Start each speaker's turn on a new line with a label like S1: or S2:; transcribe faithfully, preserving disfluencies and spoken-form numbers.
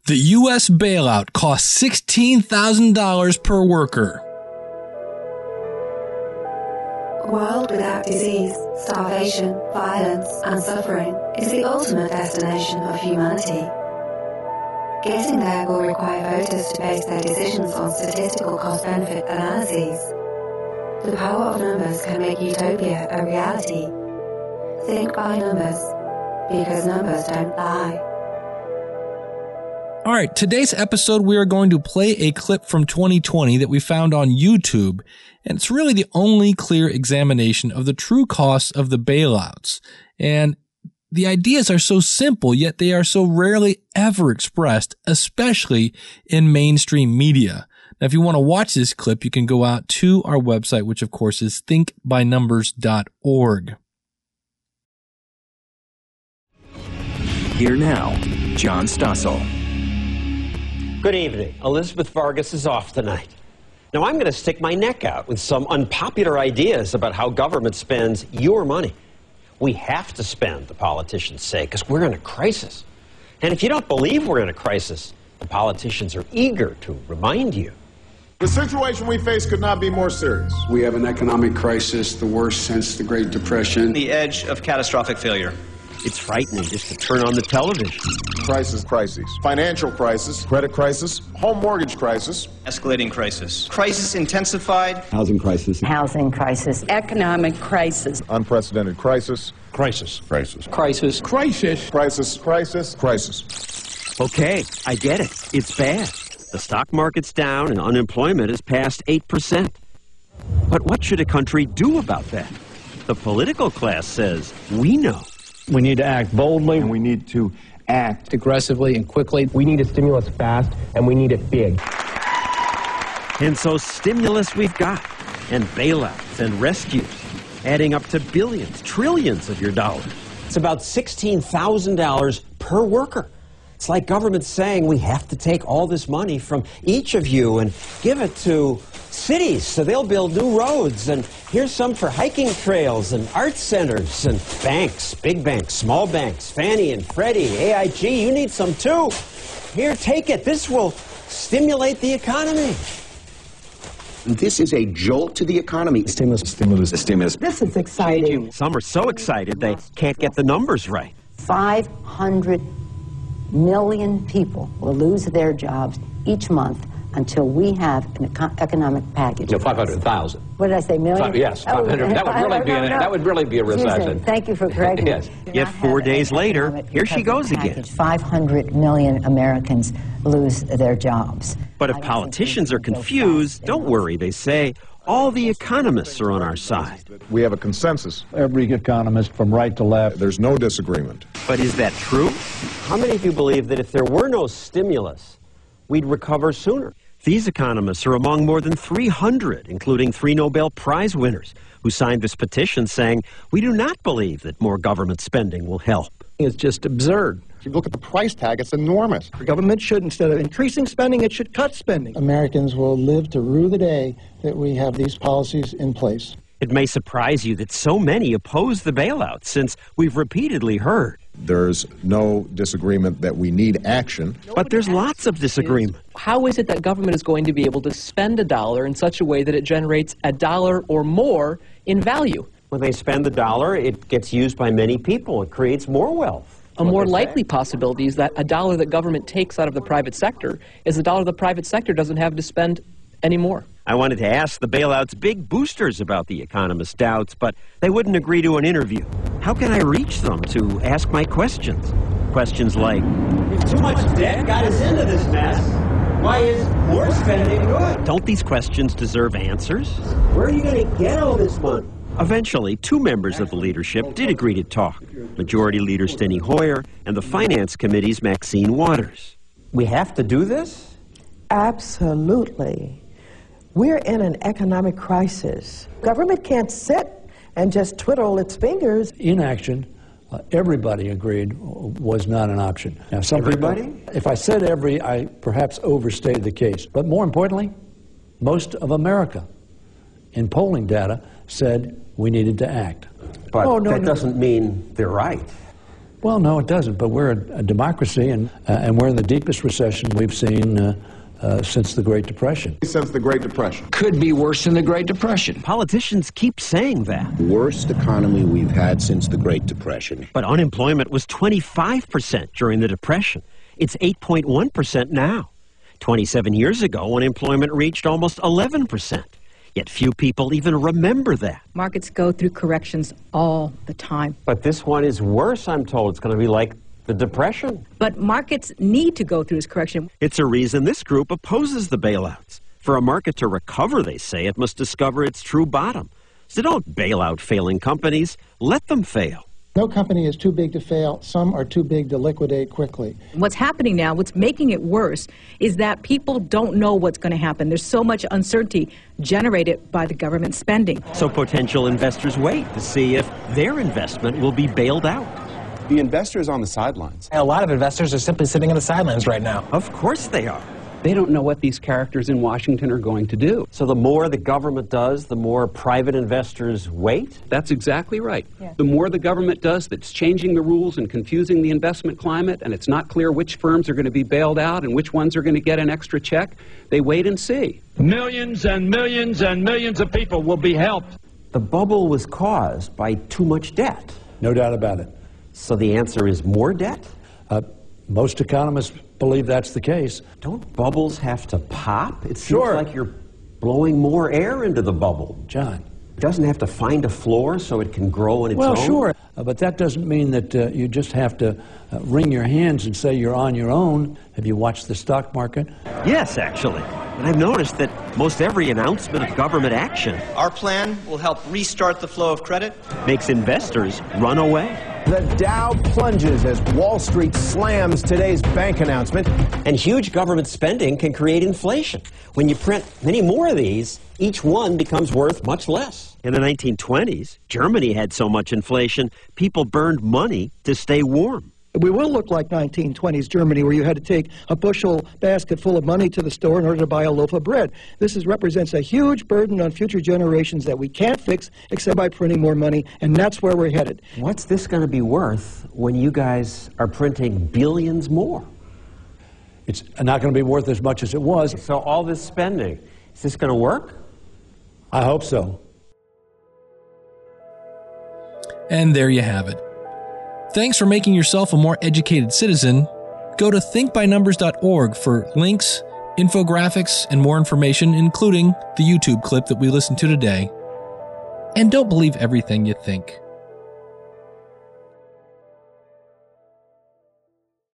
S1: The U S bailout cost sixteen thousand dollars per worker.
S2: A world without disease, starvation, violence, and suffering is the ultimate destination of humanity. Getting there will require voters to base their decisions on statistical cost-benefit analyses. The power of numbers can make utopia a reality. Think by numbers, because numbers don't lie.
S1: All right, today's episode, we are going to play a clip from twenty twenty that we found on YouTube, and it's really the only clear examination of the true costs of the bailouts. And the ideas are so simple, yet they are so rarely ever expressed, especially in mainstream media. Now, if you want to watch this clip, you can go out to our website, which of course is think by numbers dot org.
S3: Here now, John Stossel.
S4: Good evening. Elizabeth Vargas is off tonight. Now, I'm going to stick my neck out with some unpopular ideas about how government spends your money. We have to spend, the politicians say, because we're in a crisis. And if you don't believe we're in a crisis, the politicians are eager to remind you.
S5: The situation we face could not be more serious.
S6: We have an economic crisis, the worst since the Great Depression.
S7: The edge of catastrophic failure.
S4: It's frightening just to turn on the television.
S5: Crisis, crises. Financial crisis, credit crisis, home mortgage crisis.
S7: Escalating crisis. Crisis intensified.
S8: Housing crisis.
S9: Housing crisis.
S10: Economic crisis.
S5: Unprecedented crisis.
S11: Crisis.
S5: Crisis.
S4: Crisis.
S5: Crisis. Crisis. Crisis. Crisis.
S4: Okay, I get it. It's bad. The stock market's down and unemployment is past eight percent. But what should a country do about that? The political class says, we know.
S11: We need to act boldly, and we need to act
S12: aggressively and quickly. We need a stimulus fast, and we need it big.
S4: And so stimulus we've got, and bailouts and rescues, adding up to billions, trillions of your dollars. It's about sixteen thousand dollars per worker. It's like government saying we have to take all this money from each of you and give it to cities so they'll build new roads, and here's some for hiking trails and art centers, and banks, big banks, small banks, Fannie and Freddie, A I G, you need some too. Here, take it. This will stimulate the economy.
S8: This is a jolt to the economy.
S11: Stimulus, stimulus,
S8: stimulus.
S10: This is exciting.
S4: Some are so excited they can't get the numbers right.
S9: five hundred million people will lose their jobs each month until we have an eco economic package.
S12: No, five hundred thousand.
S9: What did I say, million?
S12: Five, yes, five hundred. Oh, that would really be a, that would really be a recession.
S9: Thank you for correcting
S12: Yes.
S9: me.
S4: Yet four days later, here she goes again.
S9: five hundred million Americans lose their jobs.
S4: But if politicians are confused, don't worry, they say. All the economists are on our side.
S5: We have a consensus.
S11: Every economist from right to left.
S5: There's no disagreement.
S4: But is that true? How many of you believe that if there were no stimulus, we'd recover sooner? These economists are among more than three hundred, including three Nobel Prize winners, who signed this petition saying, we do not believe that more government spending will help.
S12: It's just absurd.
S5: If you look at the price tag, it's enormous.
S13: The government should, instead of increasing spending, it should cut spending.
S14: Americans will live to rue the day that we have these policies in place.
S4: It may surprise you that so many oppose the bailout, since we've repeatedly heard.
S5: There's no disagreement that we need action.
S4: But there's lots of disagreement.
S15: How is it that government is going to be able to spend a dollar in such a way that it generates a dollar or more in value?
S4: When they spend the dollar, it gets used by many people. It creates more wealth.
S15: A more likely possibility is that a dollar that government takes out of the private sector is a dollar the private sector doesn't have to spend anymore.
S4: I wanted to ask the bailout's big boosters about the economist's doubts, but they wouldn't agree to an interview. How can I reach them to ask my questions? Questions like, if too much debt got us into this mess, why is more spending good? Don't these questions deserve answers? Where are you going to get all this money? Eventually, two members of the leadership did agree to talk, Majority Leader Steny Hoyer and the Finance Committee's Maxine Waters. We have to do this?
S10: Absolutely. We're in an economic crisis. Government can't sit and just twiddle its fingers.
S11: Inaction, uh, everybody agreed, was not an option. Now, some
S4: everybody?
S11: People, if I said every, I perhaps overstated the case. But more importantly, most of America, in polling data, said we needed to act.
S4: But
S10: oh, no,
S4: that
S10: no.
S4: doesn't mean they're right.
S11: Well, no, it doesn't. But we're a, a democracy, and uh, and we're in the deepest recession we've seen uh, uh, since the Great Depression.
S5: Since the Great Depression.
S16: Could be worse than the Great Depression.
S4: Politicians keep saying that.
S8: Worst economy we've had since the Great Depression.
S4: But unemployment was twenty-five percent during the Depression. It's eight point one percent now. twenty-seven years ago, unemployment reached almost eleven percent. Yet few people even remember that.
S17: Markets go through corrections all the time.
S4: But this one is worse, I'm told. It's going to be like the Depression.
S17: But markets need to go through this correction.
S4: It's a reason this group opposes the bailouts. For a market to recover, they say, it must discover its true bottom. So don't bail out failing companies. Let them fail.
S14: No company is too big to fail. Some are too big to liquidate quickly.
S17: What's happening now, what's making it worse, is that people don't know what's going to happen. There's so much uncertainty generated by the government spending.
S4: So potential investors wait to see if their investment will be bailed out.
S18: The investors on the sidelines.
S12: A lot of investors are simply sitting on the sidelines right now.
S4: Of course they are.
S19: They don't know what these characters in Washington are going to do.
S4: So the more the government does, the more private investors wait?
S19: That's exactly right. Yeah. The more the government does that's changing the rules and confusing the investment climate, and it's not clear which firms are going to be bailed out and which ones are going to get an extra check, they wait and see.
S20: Millions and millions and millions of people will be helped.
S4: The bubble was caused by too much debt.
S11: No doubt about it.
S4: So the answer is more debt?
S11: Uh, most economists believe that's the case.
S4: Don't bubbles have to pop? It seems
S11: sure.
S4: like you're blowing more air into the bubble.
S11: John.
S4: It doesn't have to find a floor so it can grow on its
S11: well,
S4: own?
S11: Well, sure. Uh, but that doesn't mean that uh, you just have to uh, wring your hands and say you're on your own. Have you watched the stock market?
S4: Yes, actually. And I've noticed that most every announcement of government action...
S7: Our plan will help restart the flow of credit.
S4: ...makes investors run away.
S21: The Dow plunges as Wall Street slams today's bank announcement.
S4: And huge government spending can create inflation. When you print many more of these, each one becomes worth much less. In the nineteen twenties, Germany had so much inflation, people burned money to stay warm.
S13: We will look like nineteen twenties Germany, where you had to take a bushel basket full of money to the store in order to buy a loaf of bread. This is, represents a huge burden on future generations that we can't fix except by printing more money, and that's where we're headed.
S4: What's this going to be worth when you guys are printing billions more?
S11: It's not going to be worth as much as it was.
S4: So all this spending, is this going to work?
S11: I hope so.
S1: And there you have it. Thanks for making yourself a more educated citizen. Go to think by numbers dot org for links, infographics, and more information, including the YouTube clip that we listened to today. And don't believe everything you think.